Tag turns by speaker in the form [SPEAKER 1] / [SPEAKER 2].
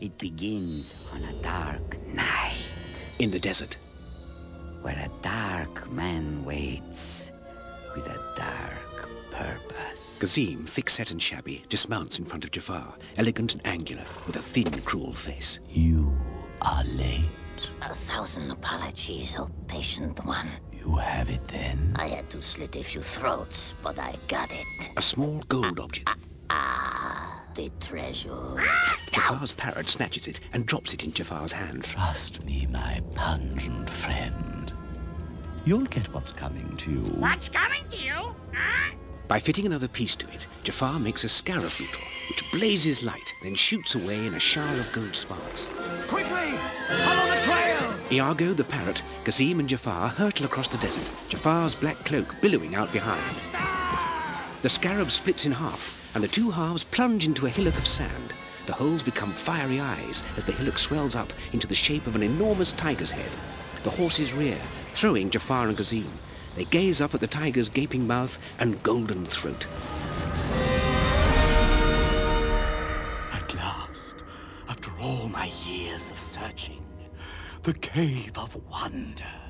[SPEAKER 1] It begins on a dark night.
[SPEAKER 2] In the desert.
[SPEAKER 1] Where a dark man waits with a dark purpose.
[SPEAKER 2] Gazim, thick-set and shabby, dismounts in front of Jafar, elegant and angular, with a thin, cruel face.
[SPEAKER 1] You are late.
[SPEAKER 3] 1,000 apologies, oh patient one.
[SPEAKER 1] You have it then?
[SPEAKER 3] I had to slit a few throats, but I got it.
[SPEAKER 2] A small gold object.
[SPEAKER 3] The treasure.
[SPEAKER 2] Jafar's parrot snatches it and drops it in Jafar's hand.
[SPEAKER 1] Trust me, my pungent friend. You'll get what's coming to you.
[SPEAKER 4] What's coming to you? Huh?
[SPEAKER 2] By fitting another piece to it, Jafar makes a scarab beetle, which blazes light, then shoots away in a shower of gold sparks.
[SPEAKER 4] Quickly! Follow the trail!
[SPEAKER 2] Iago, the parrot, Gazim and Jafar hurtle across the desert, Jafar's black cloak billowing out behind. The scarab splits in half, and the two halves plunge into a hillock of sand. The holes become fiery eyes as the hillock swells up into the shape of an enormous tiger's head. The horses rear, throwing Jafar and Gazim. They gaze up at the tiger's gaping mouth and golden throat.
[SPEAKER 5] At last, after all my years of searching, the Cave of Wonder.